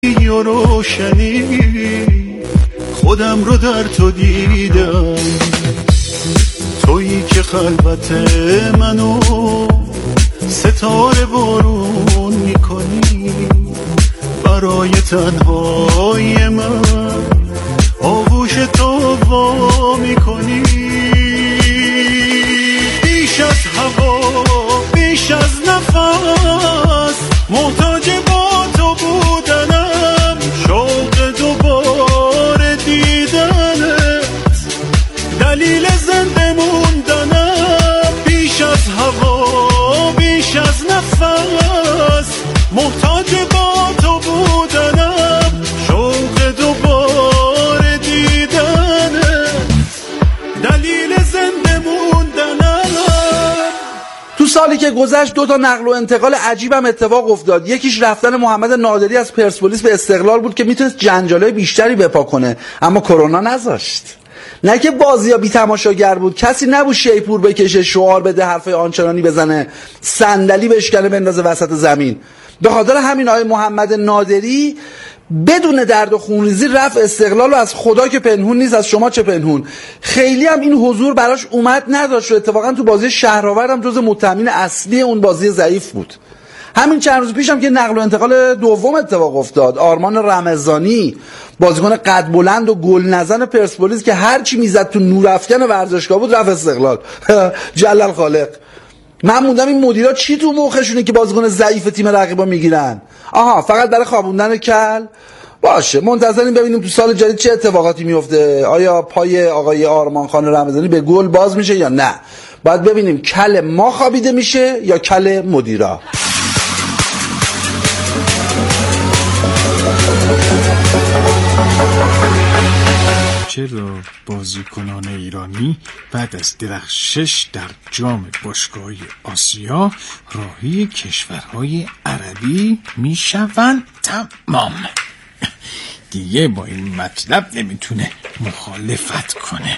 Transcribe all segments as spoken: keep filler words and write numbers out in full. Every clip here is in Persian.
و روشنی خودم رو در تو دیدم، تویی که خلوت منو ستاره بارون میکنی، برای تنهای من آغوش تو وا میکنی. بیش از هوا بیش از نفس محتاج با تو بودنم، شوق دوباره دیدنت دلیل زنده موندنم. بیش از هوا بیش از نفس محتاج با تو بودنم، شوق دوباره دیدنت دلیل زنده موندنم. تو سالی که گذشت دو تا نقل و انتقال عجیبم اتفاق افتاد. یکیش رفتن محمد نادری از پرسپولیس به استقلال بود که میتونست جنجالای بیشتری بپا کنه، اما کرونا نذاشت. نه که بازی ها بی تماشاگر بود، کسی نبود شیپور بکشه، شعار بده، حرفای آنچنانی بزنه، صندلی بشکنه بندازه وسط زمین. به خاطر همین آقای محمد نادری بدون درد و خونریزی رفت استقلال و از خدا که پنهون نیست، از شما چه پنهون. خیلی هم این حضور براش اومد نداشت و اتفاقا تو بازی شهرآورد هم جز متهمین اصلی اون بازی ضعیف بود. همین چند روز پیش هم که نقل و انتقال دوم اتفاق افتاد، آرمان رمضانی بازیکن قد بلند و گل نزن پرسپولیس که هر چی میزد تو نورافکن ورزشگاه بود رفت استقلال. جلال خالق. من موندم این مدیرا چی تو مخشونه که بازیکن ضعیف تیم رقیبا میگیرن؟ آها، فقط برای خوابوندن کل؟ باشه، منتظریم ببینیم تو سال جدید چه اتفاقاتی میفته. آیا پای آقای آرمان خان رمضانی به گل باز میشه یا نه؟ باید ببینیم کل ما خوابیده میشه یا کل مدیرا. چرا بازیکنان ایرانی بعد از درخشش در جام باشگاه‌های آسیا راهی کشورهای عربی میشوند؟ تمام دیگه با این مطلب نمیتونه مخالفت کنه.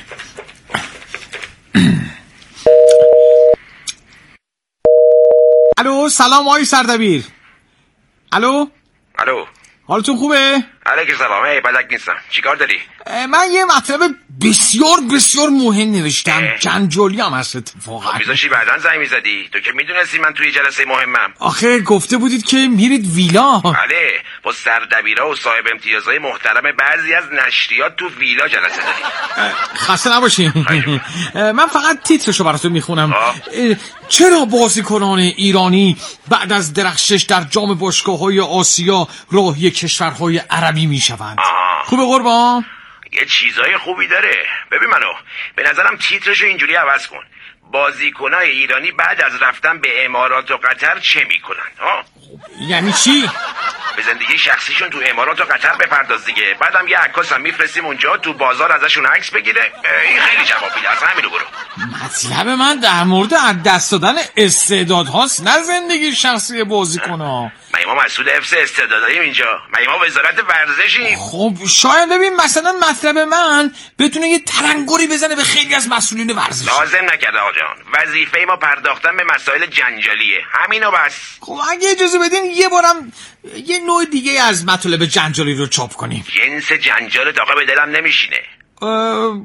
الو، سلام آقای سردبیر. الو الو، حالتون خوبه؟ علیکم سلام. ای بلک نیستم، چیکار داری؟ من یه مطلب بسیار بسیار مهم نوشتم، جنجالی هم هست اتفاقا. میذاشی بعدن زنگ میزدی؟ تو که میدونستی من توی جلسه مهمم. آخه گفته بودید که میرید ویلا. بله، با سردبیرا و صاحب امتیازهای محترم بعضی از نشریات تو ویلا جلسه داریم. خسته نباشین. من فقط تیترشو براتون میخونم. چرا بازیکنان ایرانی بعد از درخشش در جام باشگاه‌های آسیا راهی کشورهای عربی میشوند؟ خوبه قربان؟ یه چیزای خوبی داره. ببین منو، به نظرم تیترشو اینجوری عوض کن: بازیکنای ایرانی بعد از رفتن به امارات و قطر چه میکنن؟ ها؟ یعنی چی؟ به زندگی شخصیشون تو امارات و قطر بپرداز دیگه. بعدم یه عکاس هم میفرستیم اونجا تو بازار ازشون عکس بگیره. این خیلی جوابیه، از همینو برو. مطلب من در مورد از دست دادن استعداد هاست، نه زندگی شخصی بازیکن‌ها. ما ما مسئول حفظ استعداداییم اینجا، ما ما وزارت ورزشیم. خب شاید ببین مثلا مطلب من بتونه یه ترنگوری بزنه به خیلی از مسئولین ورزش. لازم نکرده آقا جان، وظیفه ما پرداختن به مسائل جنجالیه، همینو بس. خب اگه اجازه بدین یه بارم یه نوع دیگه از مطالب جنجالی رو چاپ کنیم. جنس جنجال داغه به دلم نمیشینه. اه...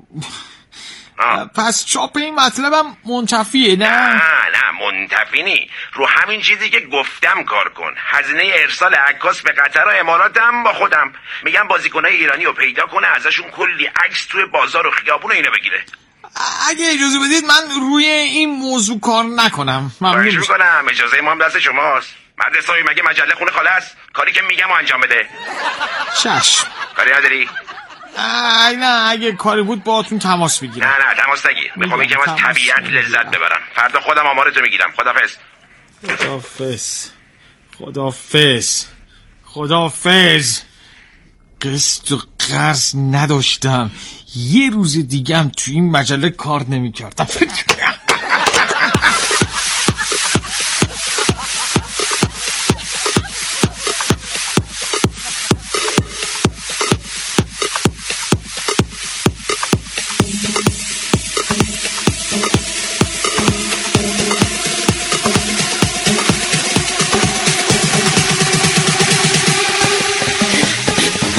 پس چاپ این مطلبم منتفیه نه؟ نه نه منتفی نی. رو همین چیزی که گفتم کار کن. هزینه ارسال عکاس به قطر و امارات هم با خودم. میگم بازیکنای ایرانی رو پیدا کنه، ازشون کلی عکس توی بازار و خیابون اینو بگیره. اگه اجازه بدید من روی این موضوع کار نکنم. ممنون میکنم. اجازه ما هم دست شماست. مدرسه مگه مجله خونه خاله است؟ کاری که میگم انجام بده. چشم. کاری نداری؟ ای نه، اگه کاری بود باهاتون تماس میگیرم. نه نه تماس نگیر. میخوام یکم از طبیعت لذت ببرم. فردا خودم آمارتو میگیرم. خدافظ. خدافظ. خدافظ. خدافظ. قسط و قرض نداشتم، یه روز دیگه هم تو این مجله کار نمیکردم.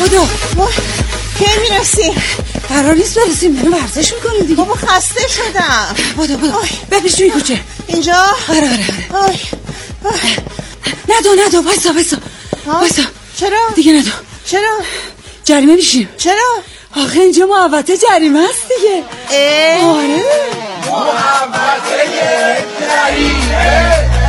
بدو. کی میرسی؟ قرار نیست برسیم، بریم ورزش میکنیم دیگه. بابا خسته شدم. بدو بدو بپیش توی کوچه. اینجا؟ آره آره آره. ندو ندو بایسا بایسا بایسا. چرا؟ دیگه ندو. چرا؟ جریمه میشیم. چرا؟ آخه اینجا محوطه جریمه است دیگه. اه آره محوطه جریمه.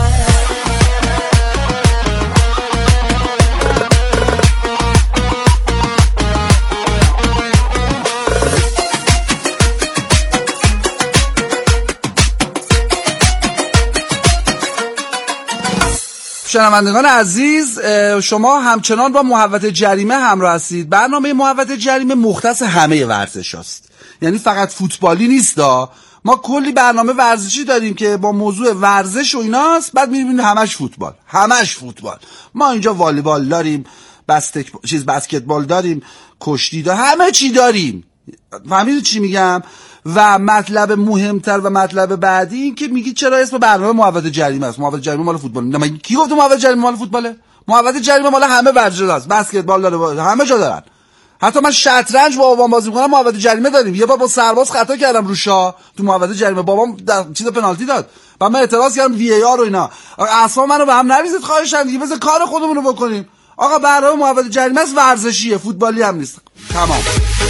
شنوندگان عزیز، شما همچنان با محوطه جریمه همراه هستید. برنامه محوطه جریمه مختص همه ورزش هست، یعنی فقط فوتبالی نیست دا. ما کلی برنامه ورزشی داریم که با موضوع ورزش و ایناست، بعد می‌بینیم همش فوتبال همش فوتبال. ما اینجا والیبال داریم، بسکت چیز بسکتبال داریم، کشتی داریم، همه چی داریم. فهمیدید چی میگم؟ و مطلب مهمتر و مطلب بعدی این که میگی چرا اسم برنامه محوطه جریمه است؟ محوطه جریمه مال فوتبال. نه من کی گفت محوطه جریمه مال فوتباله؟ محوطه جریمه مال همه ورزش است. بسکتبال داره، همه جا دارن. حتی من شطرنج با بابام بازی می‌کنم، محوطه جریمه داریم. یه بار با سرباز خطا کردم رو شاه تو محوطه جریمه، بابام در چیز پنالتی داد و من اعتراض کردم وی ای آر و اینا. اصلا منو به هم نریزید خواهشاً، دیگه بذار کار خودمون رو بکنیم. آقا برنامه محوطه جریمه است، ورزشیه، فوتبالی هم نیست. تمام.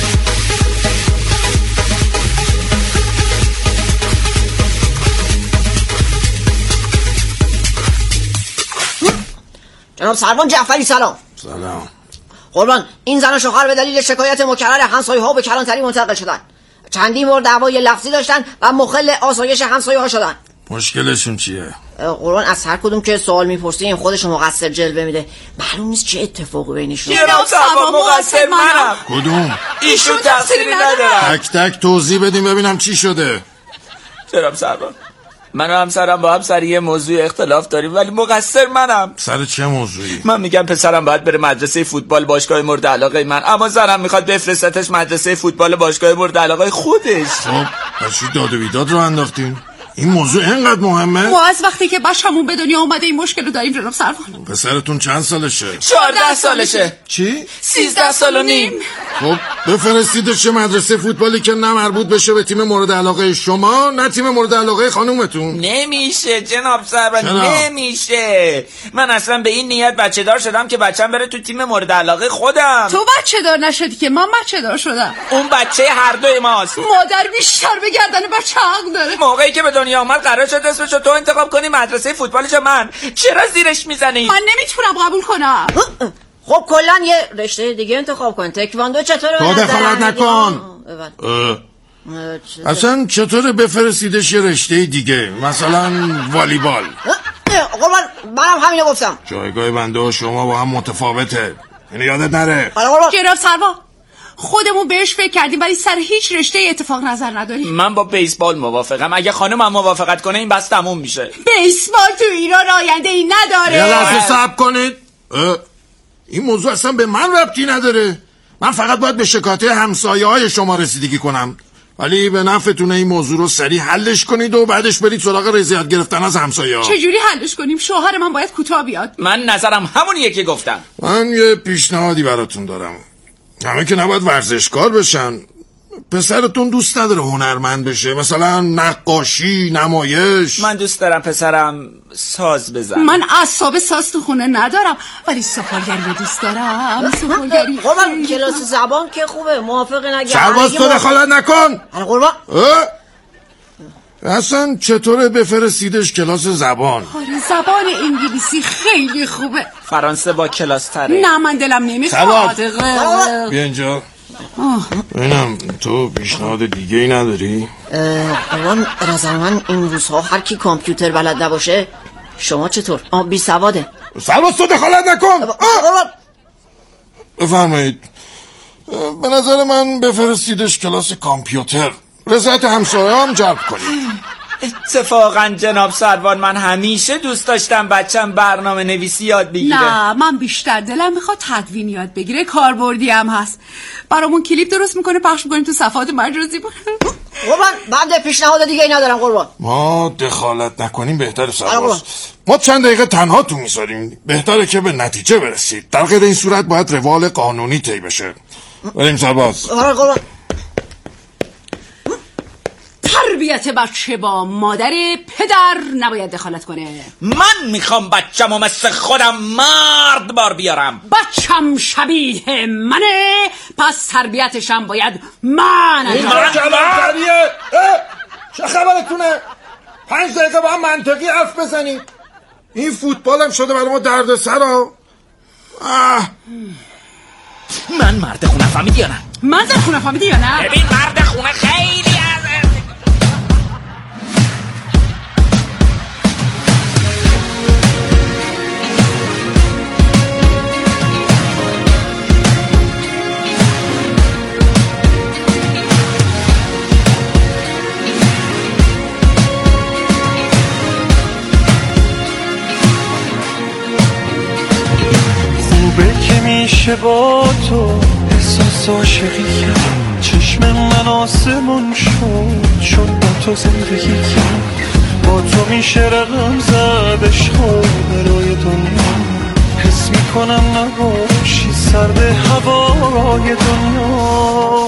جناب سروان جعفری سلام. سلام. قربان، این زن و شوهر به دلیل شکایت مکرر همسایه‌ها به کلانتری منتقل شدن. چندین مورد دعوای لفظی داشتن و مخل آسایش همسایه‌ها شدن. مشکلشون چیه؟ قربان از هر کدوم که سوال میپرسیم خودشون مقصر جلوه میده. معلوم نیست چه اتفاقی بینشون. جناب سروان مقصر منم. کدوم؟ ایشون تقصیری ندارن. تک تک توضیح بدیم ببینم چی شده. جناب سروان، من و همسرم با هم سر یه موضوع اختلاف داریم ولی مقصر منم. سر چه موضوعی؟ من میگم پسرم باید بره مدرسه فوتبال باشگاه مورد علاقه من، اما زنم میخواد بفرستتش مدرسه فوتبال باشگاه مورد علاقه خودش. خب پس چی داد و بیداد رو انداختین؟ این موضوع اینقدر مهمه؟ ما از وقتی که بچه‌مون به دنیا اومده این مشکل رو داریم جناب سروان. پسرتون چند سالشه؟ چهارده سالشه. چی؟ سیزده سال و نیم. خب بفرستیدش چه مدرسه فوتبالی که نه مربوط بشه به تیم مورد علاقه شما نه تیم مورد علاقه خانومتون. نمیشه جناب سروان، نمیشه. من اصلا به این نیت بچه دار شدم که بچه‌م بره تو تیم مورد علاقه خودم. تو بچه دار نشدی که من بچه دار شدم. اون بچه هر دوی ماست. مادر بیشتر به گردن بچه حق داره. موقعی که به دنیا اومد قرار شد اسمشو تو انتخاب کنی مدرسه فوتبالشو من. چرا زیرش میزنی؟ من نمیتونم قبول کنم. خب کلا یه رشته دیگه انتخاب کن. تکواندو چطوره؟ تو دخالت نکن. اصلا چطوره بفرستیدش یه رشته دیگه، مثلا والیبال؟ قربان منم همینو گفتم. جایگاه بنده و شما با هم متفاوته، اینو یادت نره. جناب سروان خودمون بهش فکر کردیم ولی سر هیچ رشته اتفاق نظر نداریم. من با بیسبال موافقم. اگه خانم هم موافقت کنه این بس تموم میشه. بیسبال تو ایران آینده ای نداره. یه لحظه صبر کنید. این موضوع اصلا به من ربطی نداره. من فقط باید به شکایت همسایه های شما رسیدگی کنم، ولی به نفعتونه این موضوع رو سریع حلش کنید و بعدش برید سراغ رضایت گرفتن از همسایه ها. چجوری حلش کنیم؟ شوهر من باید کوتاه بیاد. من نظرم همونیه که گفتم. من یه پیشنهادی براتون دارم. همه که نباید ورزشکار بشن. پسرتون دوست نداره هنرمند بشه، مثلا نقاشی، نمایش؟ من دوست دارم پسرم ساز بزن. من اعصاب ساز تو خونه ندارم ولی سفالگری دوست دارم. سفالگری قربان کلاس زبان که خوبه، موافق نگه. سرباز تو دخالت نکن. قربان اصلا چطوره بفرستیدش کلاس زبان؟ آره زبان انگلیسی خیلی خوبه. فرانسه با کلاس تره. نه من دلم نمیخواد. بیا اینجا. ببینم تو پیشنهاد دیگه ای نداری؟ قربان نظر من این روزها هر کی کامپیوتر بلد نباشه. شما چطور؟ آه بی سواده. سرباز تو دخالت نکن. بفرمایید. به نظر من بفرستیدش کلاس کامپیوتر، رضایت همسایه هم جلب کنید. اتفاقا جناب سروان من همیشه دوست داشتم بچم برنامه نویسی یاد بگیره. نه من بیشتر دلم میخواد تدوین یاد بگیره، کاربردی هم هست. برامون کلیپ درست میکنه پخش میکنیم تو صفحات مجازی. قربان بنده پیشنهاد دیگه ای ندارم قربان. ما دخالت نکنیم بهتر سرباز. ما چند دقیقه تنها تو میذاریم، بهتره که به نتیجه برسید. در غیر این صورت باید روال قانونی طی بشه. بریم سرباز. آره قربان. تربیت بچه با مادر پدر نباید دخالت کنه. من میخوام بچه‌مو مثل خودم مرد بار بیارم. بچم شبیه منه، پس تربیتشم باید من انجام بدم. چه خبرتونه؟ پنج دقیقه با هم منطقی حرف بزنیم. این فوتبال هم شده برای ما درد سر. من مرد خونه فهمیدی یا نه؟ من زن خونه فهمیدی یا نه؟ ببین مرد خونه خیلی از میشه با تو احساس عاشقی کرد، چشم من آسمون شد چون با تو زندگی کرد. با تو میشه رقم زد عشقا برای دنیا، حس میکنم نباشی سرد هوای دنیا.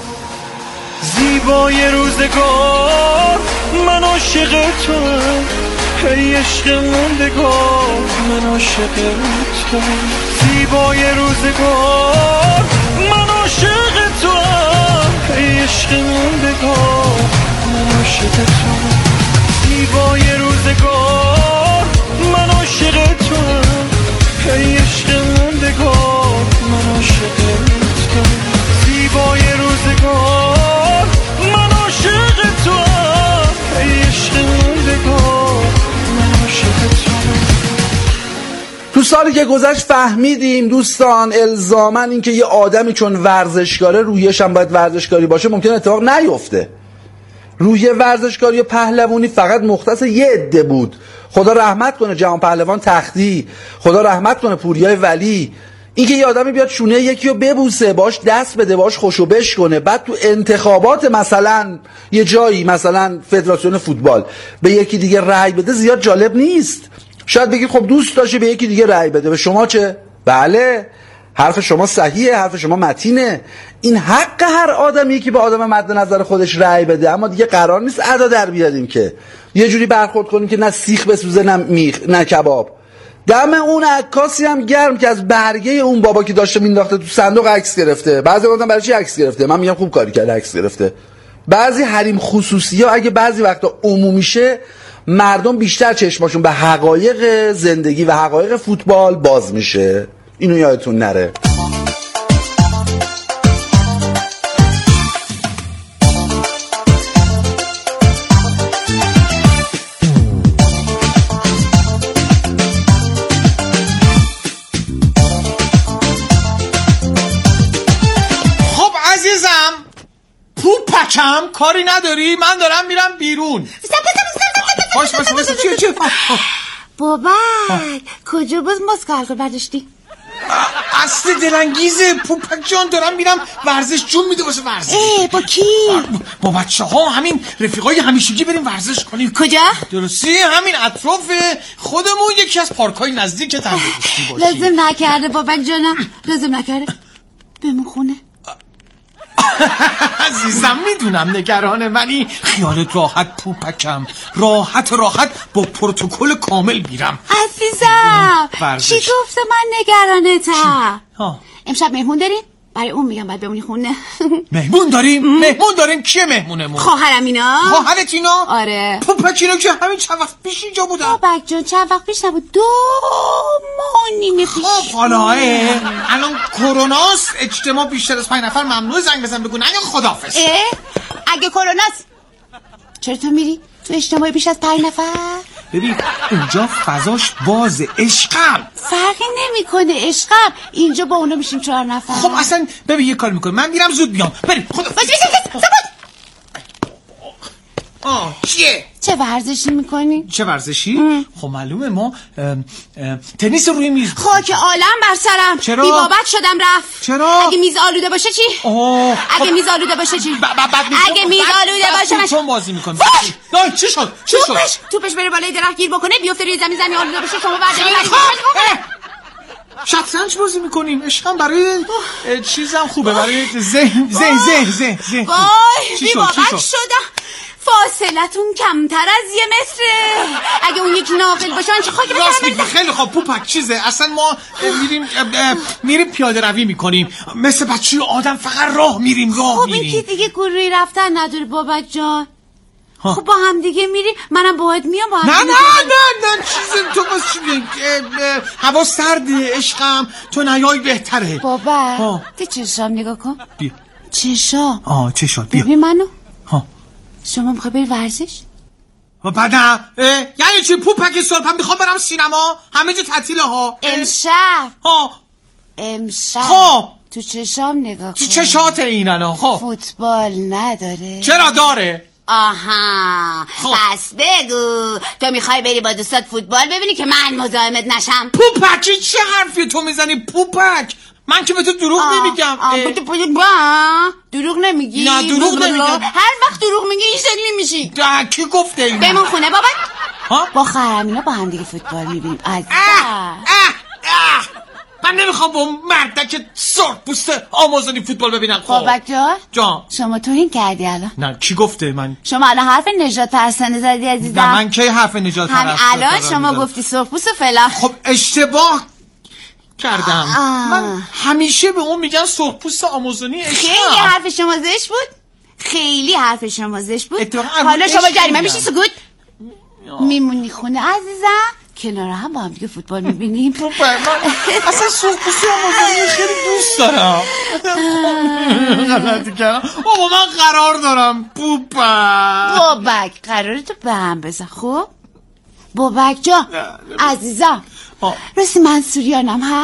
زیبای روزگار من عاشق توام، ای عشق موندگار من عاشق توام. زیبای روزگار من عاشق توام، ای عشق موندگار من عاشق توام. زیبای روزگار من عاشق توام، ای عشق موندگار من عاشق توام. زیبای روزگار من عاشق توام، ای عشق موندگار من عاشق توام. تو سالی که گذشت فهمیدیم دوستان الزاماً این که یه آدمی چون ورزشکاره رویش هم باید ورزشکاری باشه ممکن اتفاق نیفته. روی ورزشکاری و پهلوانی فقط مختص یه عده بود. خدا رحمت کنه جهان پهلوان تختی، خدا رحمت کنه پوریای ولی. این که یه آدمی بیاد شونه یکی رو ببوسه، باش دست بده، باش خوشو بش کنه، بعد تو انتخابات مثلا یه جایی مثلا فدراسیون فوتبال به یکی دیگه رأی بده زیاد جالب نیست. شاید بگید خب دوست داشته به یکی دیگه رأی بده، به شما چه؟ بله حرف شما صحیحه، حرف شما متینه. این حق هر آدمی که به آدم مد نظر خودش رأی بده، اما دیگه قرار نیست ادا در بیاریم که یه جوری برخورد کنیم که نه سیخ بسوزه نه میخ نه کباب. دم اون عکاسی هم گرم که از برگه اون بابا که داشته مینداخته تو صندوق عکس گرفته. بعضی گفتن برای چی عکس گرفته؟ من میگم خوب کاری کرده عکس گرفته. بعضی حریم خصوصی ها اگه بعضی وقتا عمومی شه مردم بیشتر چشماشون به حقایق زندگی و حقایق فوتبال باز میشه. اینو یادتون نره. خب عزیزم پوپکم کاری نداری؟ من دارم میرم بیرون. باش باش باش چیه چیه بابا کجا باز مسکال برداشتی؟ اصل دلنگیزه پوپک جان، دارم میرم ورزش، جون میده واسه ورزش. ای با کی؟ با بچه ها، همین رفیقای همیشگی بریم ورزش کنیم. کجا؟ درستی همین اطراف خودمون یکی از پارکای نزدیک تندرستی باشیم. لازم نکرده بابا جانم، لازم نکرده. بمون خونه. عزیزم میدونم نگرانه، ولی خیالت راحت پوپکم، راحت راحت با پروتکل کامل میرم. عزیزم چی گفته من نگرانتم؟ امشب مهمون داریم؟ برای اون میگم باید بمونی خونه. مهمون داریم؟ مهمون داریم؟ کیه مهمونمون؟ خواهرم اینا. خواهرت اینا؟ آره. پوپک اینا که همین چند وقت پیش اینجا بودن. بابک جان چند وقت پیش نبود، دو ماه نیمه پیش. خب حالا الان کروناست، اجتماع بیشتر از پنج نفر ممنوع، زنگ بزن بگو نگه خداحافظ. اگه کروناست چرا تو میری تو اجتماع بیش از پنج نفر؟ ببین اونجا فضاش باز، عشقم فرقی نمیکنه، عشقم اینجا با اونا میشیم چهار نفر. خب اصلا ببین یه کار میکنم، من میرم زود بیام، بریم خدا. آه چیه؟ چه ورزشی میکنی؟ چه ورزشی؟ خب معلومه ما ام ام تنیس روی میز. خاک عالم بر سرم. چرا؟ بی بابت شدم رفت. چرا؟ اگه میز آلوده باشه چی؟ آه اگه خب... میز آلوده باشه چی؟ ب- ب- ب- اگه میز آلوده باشه من چون بازی میکنم. نه چی شد؟ چی شد؟ توپش توپش بره بالای درخت گیر بکنه بیفته روی زمین زمین آلوده باشه شما بعد شطرنج بازی میکنیم. عشقم برای چیزم خوبه، برای ذهن ذهن ذهن ذهن ذهن. وای بی بابت شدم. فاصلتون کمتر از یه متره. اگه اون یکی ناقل باشه چه خاکی بزنم. خیلی خوب پوپک چیزه. اصلا ما میریم میریم پیاده روی میکنیم مثل بچه آدم، فقط راه میریم راه میریم. خب این که دیگه گروهی رفتن نداره بابک جان. خب با هم دیگه میریم، منم باهات میام با هم. نه نه نه نه چیز تو باز چی میگی؟ هوا سرده عشقم، تو نیای بهتره. بابا تو چشام نگاه کن. بیا چشام. آه چشام بیا. ببین منو. ها شما میخوای بری ورزش؟ و بعدا یعنی چی پوپک صبح میخوام برم سینما؟ همه جا تعطیله ها. امشب ها امشب خب تو چشام نگاه کن. چی چشات اینن؟ خب فوتبال نداره؟ چرا داره؟ آها خب. پس بگو تو میخوای بری با دوستات فوتبال ببینی که من مزاحمت نشم؟ پوپک چه حرفی تو میزنی پوپک؟ من که به تو دروغ آه. نمیگم. آه. اه. با دروغ نمیگی؟ نه دروغ نمیگم. هر وقت دروغ میگی این شکلی میشی. ده کی گفته اینو؟ بمون خونه بابا. ها؟ با خرمینا با هم دیگه فوتبال میبینیم. عزیزم من نمیخوام با اون مردک سرخ پوست آمازونی فوتبال ببینم. خب بابک جان جان شما توهین کردی الان. نه کی گفته؟ من شما الان حرف نجات پرستانه زدی عزیزم. نه من کی حرف نجات هم پرستانه الان شما گفتی سرخ پوست و فلان. خب اشتباه کردم. آه. من همیشه به اون میگن سرخ پوست آمازونی. خیلی حرف شما زشت بود. خیلی حرف شما زشت بود. حالا شما جریمه میشی سکوت میمونی خونه عزیزم، کنار هم با هم دیگه فوتبال میبینیم. اصلا سرخ پوستی آمازونی خیلی دوست دارم. غلطی کردم. بابا من قرار دارم پوپک. بابک قراره تو به هم بزن. خب بابک جا عزیزم راستی منصوریانم ها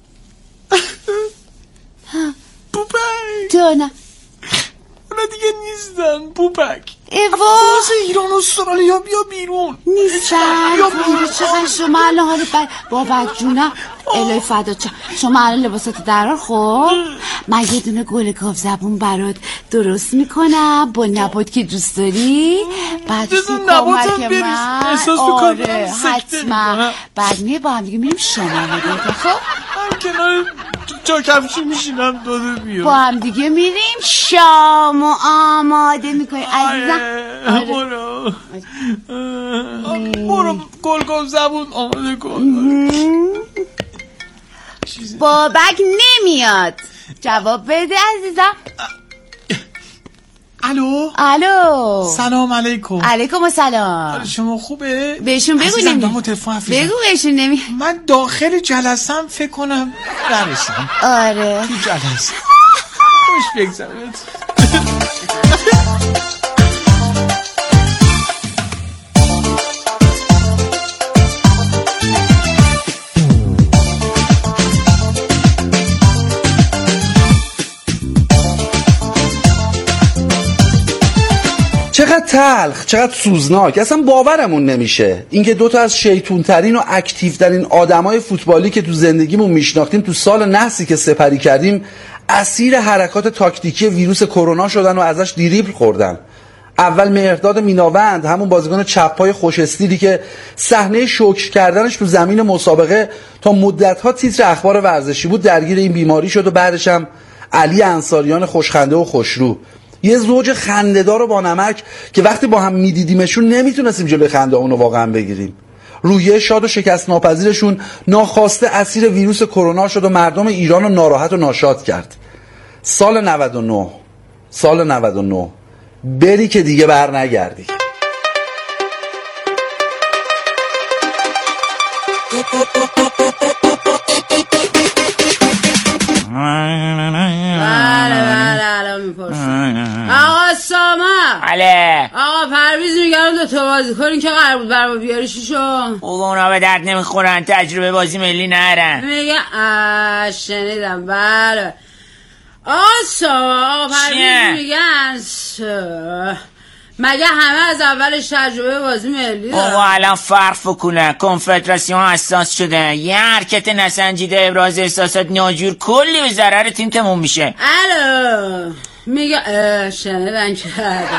پوپک تو نه اونا دیگه نیستن پوپک. ایوا واسه ایران استرالیا بیا بیرون. نیستن. بیا بیرون. چقدر شما الان حالا بر بابک جونم الهی فدا چه شما الان لباساتو درار. خب من یه دونه گل کاف زبون برات درست میکنم با نبات که دوست داری. بعد تو کمک من آره حتما بعد میه با هم دیگه میریم شما میگیم. خب من کنار جا کفشی میشینم داده بیام با هم دیگه میریم شام و آماده میکنیم عزیزم. برو برو گل کاف زبون آماده کن. بابک نمیاد جواب بده عزیزم. الو الو سلام علیکم. علیکم السلام. شما خوبه؟ بهشون بگو نمی بگو بهشون نمی من داخل جلسم فکر کنم درشم. آره تو جلسه خوش بگذارید. چقدر تلخ، چقدر سوزناک. اصلا باورمون نمیشه اینکه دوتا از شیطون ترین و اکتیو ترین آدمای فوتبالی که تو زندگیمون میشناختیم تو سال نحسی که سپری کردیم اسیر حرکات تاکتیکی ویروس کرونا شدن و ازش دریبل خوردن. اول مهرداد میناوند، همون بازیکن چپ‌پای خوش استیلی که صحنه شوک کردنش تو زمین مسابقه تا مدت‌ها تیتر اخبار ورزشی بود، درگیر این بیماری شد و بعدش هم علی انصاریان خوشخنده و خوشرو، یه زوج خنده‌دار و با نمک که وقتی با هم میدیدیمشون نمیتونستیم جلوی خنده اونو واقعا بگیریم. روحیه شاد و شکست ناپذیرشون ناخواسته اسیر ویروس کرونا شد و مردم ایران رو ناراحت و ناشاد کرد. سال نود و نه سال نود و نه بری که دیگه بر نگردی. آقا سامان بله آقا پرویز میگم دو تا بازی کنین که قرار بود برام بیاری شیشون. اونا به درد نمیخورن، تجربه بازی ملی نرن. میگه اه شنیدم. بله آقا سامان آقا پرویز میگن مگه همه از اولش تجربه بازی ملی دارن؟ بابا الان فرق فکونه کنفدراسیون اساس شده، یه حرکت نسنجیده ابراز احساسات ناجور کلی به ضرر تیم تموم میشه. الو میگه شنیدن که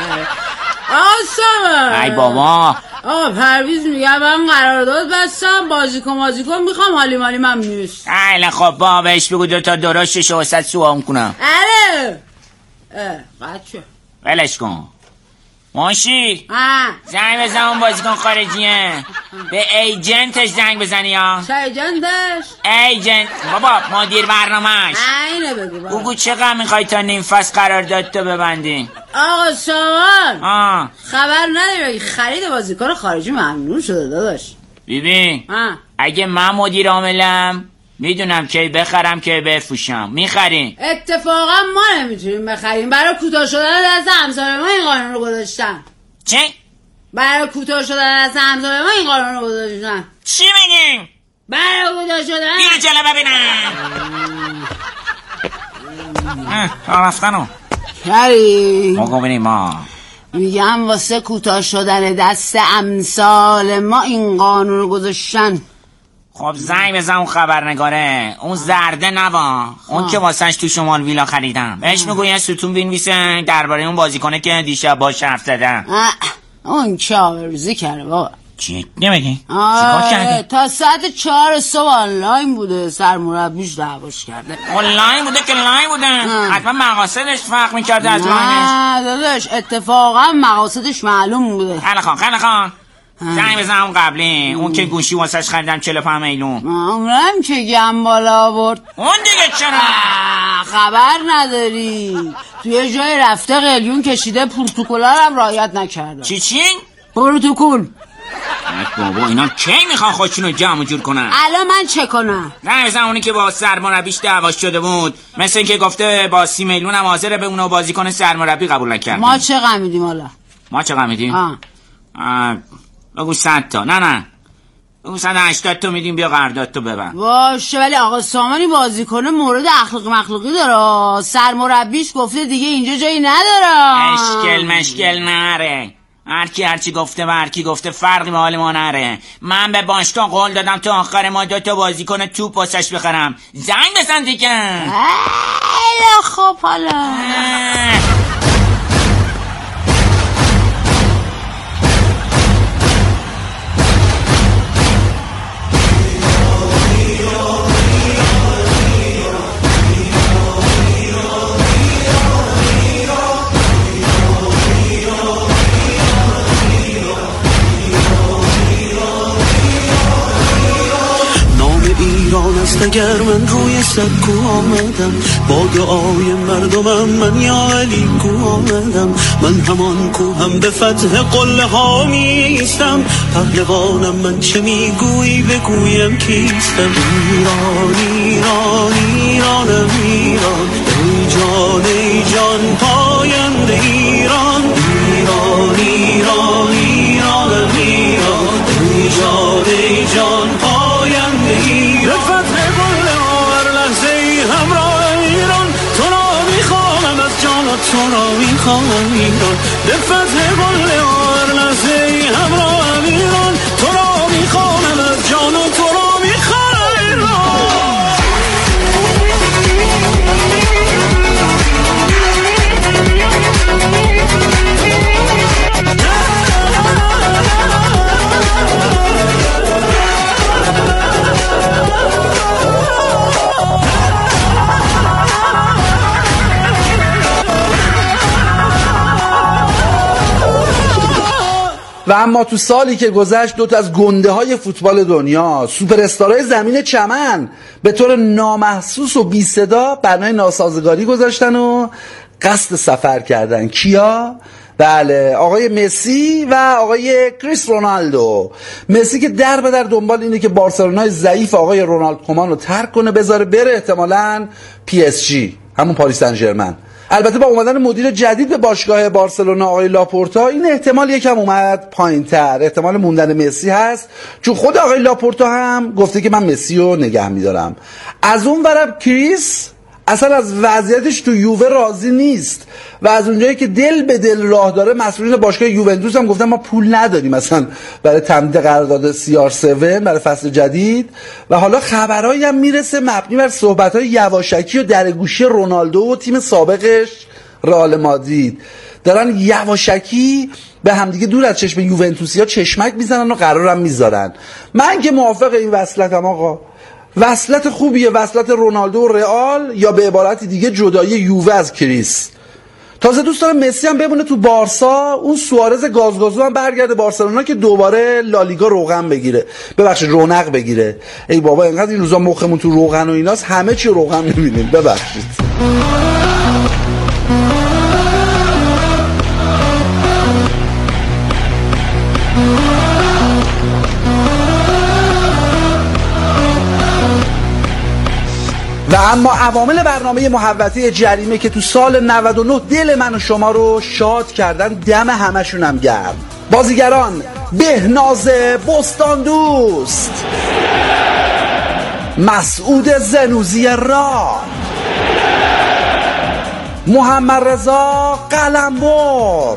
آسا ای بابا آقا پرویز میگه من قرارداد بستم بازیکن بازیکن میخوام حالی مالی من نیست. خیلی خب با بهش بگو دوتا درشتش وسط سوام کنم. الو قد شو ولش کن. ماشی ها زنگ بزن اون بازیکن خارجیه، به ایجنتش زنگ بزنی ها. چه ایجنتش؟ ایجنت بابا مدیر برنامهش. اینه بگو بابا. بگو چقدر میخوای تا نیم فصل قرارداد تو ببندی؟ آقا سامان آه خبر نداری خرید بازیکن خارجی ممنوع شده داداش. ببین ها اگه من مدیر عاملم میدونم که بخرم که بفروشم. میخرین؟ اتفاقا ما نمیتونیم بخریم، برای کوتاه شدن دست همسر ما این قانون رو گذاشتن. چی؟ برای کوتاه شدن دست همسر ما این قانون رو گذاشتن. چی میگیم؟ برای کوتاه شدن بیا جلو ببینم. اه رفتنو کری موقع بینیم ما میگم واسه کوتاه شدن دست امثال ما این قانون رو گذاشتن. خب زنگ بزن اون خبرنگاره، اون زرده نوا، اون که واسهش تو شمال ویلا خریدم، بهش میگو یه ستون بنویسه درباره اون بازیکنه که دیشب باهاش حرف زدم. اون که آبروزی کرده بابا. چی نمیگی؟ چیکار کرده؟ تا ساعت چهار صبح آنلاین بوده، سرمربیش دعواش کرده. آنلاین بوده که لاین بوده؟ حتما مقاصدش فرق میکرده از لاینش. نه داداش اتفاقا مقاصدش معلوم بوده. خیلی خان خیلی خان زنگ بزن اون قبلی، اون که گوشی واسش خریدم چهل و پنج میلیون. اونم که گم بالا آورد. اون دیگه چرا؟ خبر نداری توی جای رفته قلیون کشیده پروتکل‌ها هم رعایت نکرده. چی چی؟ پروتکل. بابا اینا کی میخوان خودشونو جمع جور کنن؟ الان من چه کنم؟ نه مثلا اونی که با سرمربیش دعواش شده بود، مثل اینکه گفته با سی میلیون هم حاضره به اونو بازیکن سرمربی قبول نکردیم. ما چه غم میدیم حالا؟ ما چه غم میدیم؟ آه. آه. بگو صد تا. نه نه بگو صد هشتاد تا میدیم بیا قرارداد تو ببند. باشه ولی آقا سامانی بازیکن مورد اخلاق مخلوقی داره، سرمربیش گفته دیگه اینجا جایی نداره. اشکل مشکل نره، هر کی هر چی گفته و هر کی گفته فرقی به حال ما نره. من به باشگاه قول دادم تا آخر ما دو تا بازیکن توپ واسش بخرم. زنگ بزن دیگه. ایلا خب حالا ایران است اگر من روی سکو آمدم، با دعای مردمم من یا علی کو آمدم. من همان کو هم به فتح قله ها میستم، پهلوانم من چه میگویی بگویم کیستم. ایران ایران ایرانم ایران، ای جان ای جان پاینده ایران. ایران ایران ایرانم ایران، ای جان ای جان پاینده ایران. به فتح قله ها هر لحظه ای همراه ایران، تو را میخوامم از جان و تو را میخوامم ایران. به فتح قله ها هر لحظه ای همراه ایران، تو را میخوامم از جان و تو را میخوامم ایران. و اما تو سالی که گذشت دو تا از گنده های فوتبال دنیا، سوپر استارهای زمین چمن، به طور نامحسوس و بی صدا برنامه ناسازگاری گذاشتن و قصد سفر کردن. کیا؟ بله آقای مسی و آقای کریس رونالدو. مسی که در به در دنبال اینه که بارسلونای ضعیف آقای رونالد کومان رو ترک کنه، بذاره بره احتمالاً پی اس جی، همون پاریس سن ژرمن. البته با اومدن مدیر جدید به باشگاه بارسلونا آقای لاپورتا این احتمال یکم اومد پایین‌تر، احتمال موندن مسی هست، چون خود آقای لاپورتا هم گفته که من مسی رو نگه میدارم. از اون ورم کریس اصلا از وضعیتش تو یووه راضی نیست و از اونجایی که دل به دل راه داره مسئولین باشگاه یوونتوس هم گفتن ما پول نداریم مثلا برای تمدید قرارداد سی آر هفت برای فصل جدید. و حالا خبرایی هم میرسه مبنی بر صحبت‌های یواشکی و درگوشی رونالدو و تیم سابقش رئال مادرید دارن یواشکی به همدیگه دور از چشم یوونتوسیا چشمک میزنن و قرارم میذارن. من که موافق این وصلتم آقا، وصلت خوبیه، وصلت رونالدو و رئال، یا به عبارت دیگه جدایی یووه از کریس. تازه دوست دارم مسی هم بمونه تو بارسا، اون سوارز گازگازو هم برگرده بارسلونا که دوباره لالیگا روغن بگیره، ببخشید رونق بگیره. ای بابا اینقدر این روزا مخمون تو روغن و ایناست، همه چی روغن میبینیم، ببخشید. و اما عوامل برنامه محوطه جریمه که تو سال نود و نه دل من و شما رو شاد کردن، دم همشون هم گرم. بازیگران: بهناز بستان دوست، مسعود زنوزی را، محمد رضا قلمبر،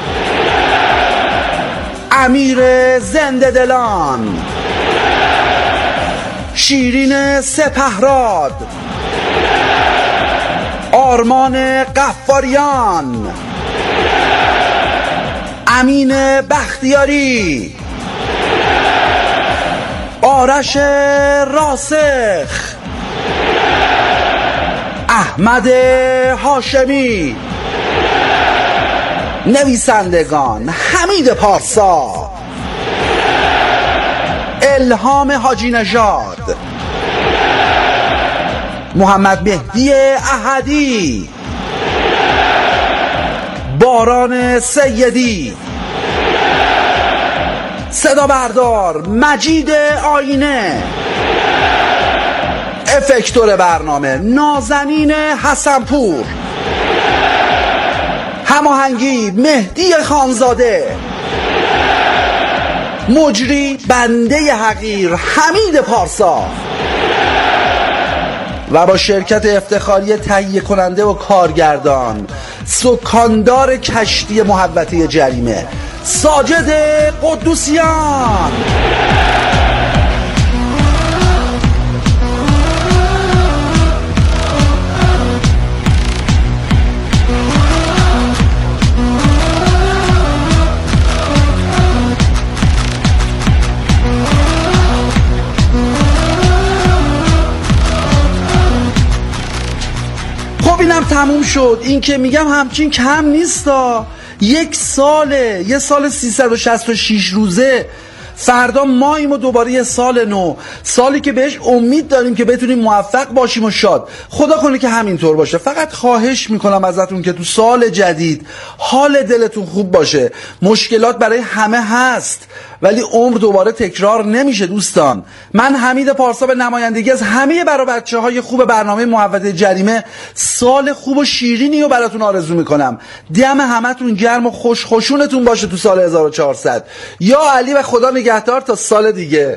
امیر زنده دلان، شیرین سپهراد، آرمان قفاریان، امین بختیاری، آرش راسخ، احمد هاشمی، نویسندگان: حمید پارسا، الهام حاجی نژاد، محمد مهدی احدی، باران سیدی، صدا بردار مجید آینه، افکتور برنامه نازنین حسنپور، هماهنگی مهدی خانزاده، مجری بنده حقیر حمید پارسا، و با شرکت افتخاری تهیه کننده و کارگردان سکاندار کشتی محوطه جریمه ساجد قدوسیان. اینم تموم شد. این که میگم همچین کم نیستا، یک ساله، یه سال سیصد و شصت و شش روزه. فردا ماییم و دوباره یه سال نو، سالی که بهش امید داریم که بتونیم موفق باشیم و شاد. خدا کنه که همینطور باشه. فقط خواهش میکنم ازتون که تو سال جدید حال دلتون خوب باشه. مشکلات برای همه هست ولی عمر دوباره تکرار نمیشه دوستان. من حمید پارسا به نمایندگی از همه برا بچه های خوب برنامه محوطه جریمه سال خوب و شیرینی رو براتون آرزو میکنم. دم همتون گرم و خوش خوشونتون باشه تو سال هزار و چهارصد. یا علی و خدا نگهدار تا سال دیگه.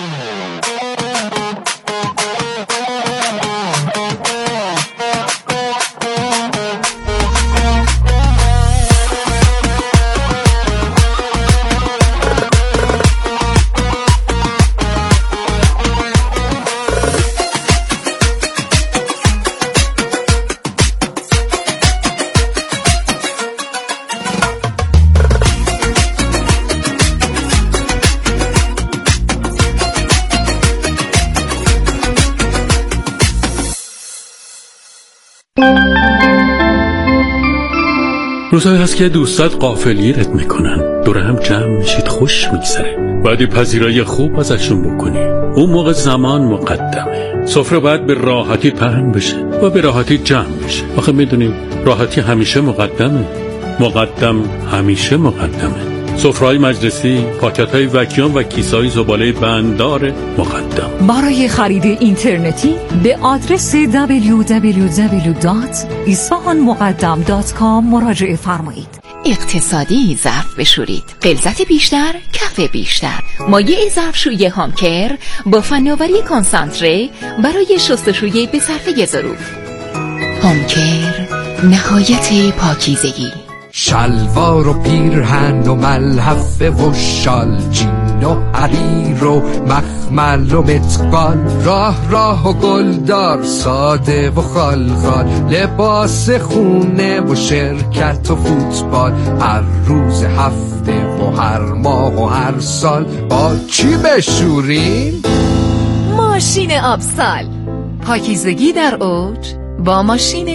روزایی هست که دوستات غافلگیرت میکنن، دور هم جمع میشید، خوش میگذره، باید پذیرایی خوب ازشون بکنی. اون موقع زمان مقدمه، سفره باید به راحتی پهن بشه و به راحتی جمع بشه. آخه میدونیم راحتی همیشه مقدمه، مقدم همیشه مقدمه. سفره‌های مجلسی، پاکت‌های وکیوم و کیسه‌های زباله بندار مقدم. برای خرید اینترنتی به آدرس دبلیو دبلیو دبلیو دات اصفهان مقدم دات کام مراجعه فرمایید. اقتصادی ظرف بشورید، غلظت بیشتر، کف بیشتر. مایع ظرفشویی هامکر با فناوری کنسانتره برای شستشوی به صرفه ظروف. هومکر، نهایت پاکیزگی. شلوار و پیرهن و ملحفه و شال، جین و حریر و مخمل و متقال، راه راه و گلدار، ساده و خالخال، لباس خونه و شرکت و فوتبال، هر روز هفته و هر ماه و هر سال با چی بشوریم؟ ماشین آبسال، پاکیزگی در اوج با ماشین